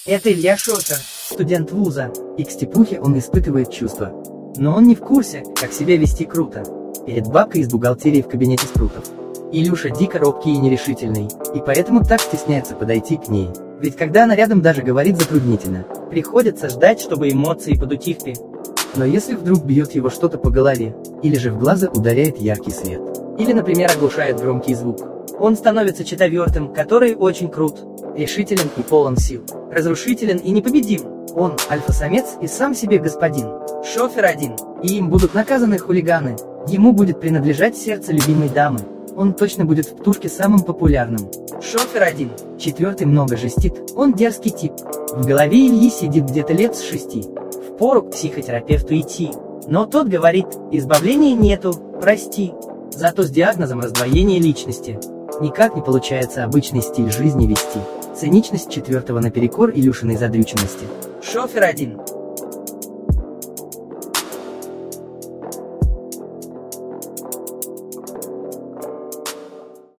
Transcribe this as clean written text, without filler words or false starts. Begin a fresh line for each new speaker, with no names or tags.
Это Илья Шофер, студент вуза, и к степухе он испытывает чувства. Но он не в курсе, как себя вести круто. Перед бабкой из бухгалтерии в кабинете Спрутов. Илюша дико робкий и нерешительный, и поэтому так стесняется подойти к ней. Ведь когда она рядом, даже говорит затруднительно. Приходится ждать, чтобы эмоции подутихли. Но если вдруг бьет его что-то по голове, или же в глаза ударяет яркий свет, или, например, оглушает громкий звук, он становится четвертым, который очень крут, решителен и полон сил, разрушителен и непобедим. Он альфа-самец и сам себе господин. Шофер один, и им будут наказаны хулиганы. Ему будет принадлежать сердце любимой дамы. Он точно будет в птушке самым популярным. Шофер один, четвертый много жестит, он дерзкий тип. В голове Ильи сидит где-то лет с 6. Впору к психотерапевту идти. Но тот говорит, избавления нету, прости. Зато с диагнозом раздвоение личности. Никак не получается обычный стиль жизни вести. Циничность четвертого наперекор Илюшиной задрюченности. Шофер один.